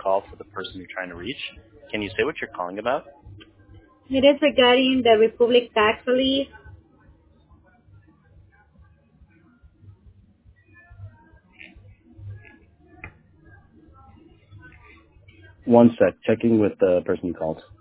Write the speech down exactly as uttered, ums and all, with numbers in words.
call for the person you're trying to reach. Can you say what you're calling about? It is regarding the Republic tax relief. One sec. Checking with the person you called.